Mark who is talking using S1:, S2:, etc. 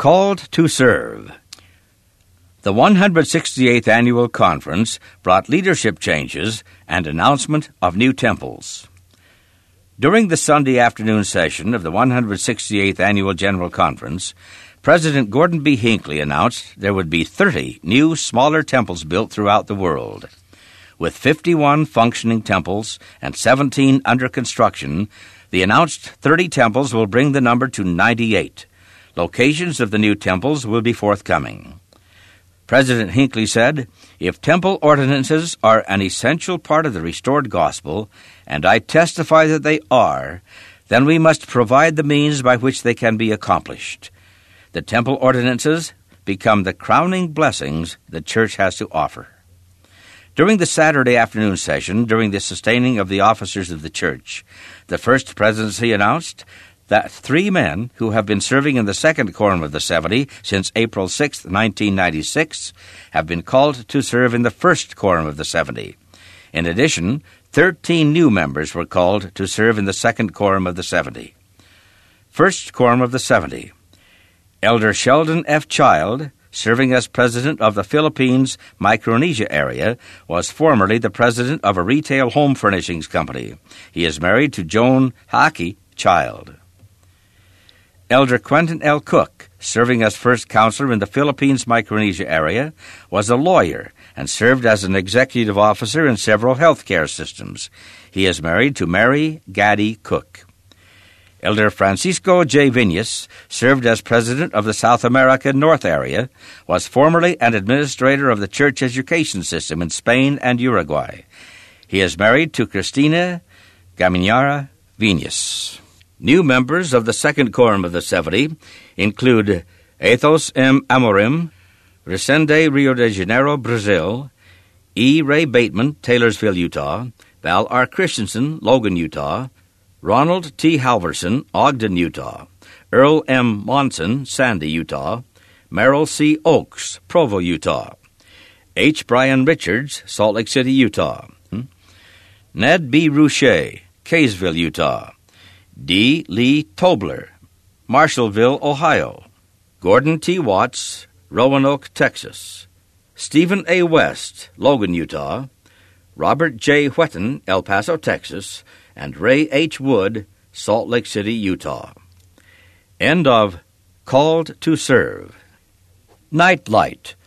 S1: Called to Serve. The 168th Annual Conference brought leadership changes and announcement of new temples. During the Sunday afternoon session of the 168th Annual General Conference, President Gordon B. Hinckley announced there would be 30 new, smaller temples built throughout the world. With 51 functioning temples and 17 under construction, the announced 30 temples will bring the number to 98. Locations of the new temples will be forthcoming. President Hinckley said, "If temple ordinances are an essential part of the restored gospel, and I testify that they are, then we must provide the means by which they can be accomplished. The temple ordinances become the crowning blessings the church has to offer." During the Saturday afternoon session, during the sustaining of the officers of the church, the First Presidency announced that 3 men who have been serving in the Second Quorum of the 70 since April 6, 1996, have been called to serve in the First Quorum of the 70. In addition, 13 new members were called to serve in the Second Quorum of the 70. First Quorum of the 70. Elder Sheldon F. Child, serving as president of the Philippines Micronesia area, was formerly the president of a retail home furnishings company. He is married to Joan Haki Child. Elder Quentin L. Cook, serving as first counselor in the Philippines Micronesia area, was a lawyer and served as an executive officer in several healthcare systems. He is married to Mary Gaddy Cook. Elder Francisco J. Viñas served as president of the South America North area, was formerly an administrator of the church education system in Spain and Uruguay. He is married to Cristina Gaminara Viñas. New members of the Second Quorum of the 70 include Athos M. Amorim, Resende, Rio de Janeiro, Brazil; E. Ray Bateman, Taylorsville, Utah; Val R. Christensen, Logan, Utah; Ronald T. Halverson, Ogden, Utah; Earl M. Monson, Sandy, Utah; Merrill C. Oaks, Provo, Utah; H. Brian Richards, Salt Lake City, Utah; Ned B. Rouche, Kaysville, Utah; D. Lee Tobler, Marshallville, Ohio; Gordon T. Watts, Roanoke, Texas; Stephen A. West, Logan, Utah; Robert J. Whetten, El Paso, Texas; and Ray H. Wood, Salt Lake City, Utah. End of Called to Serve. Nightlight,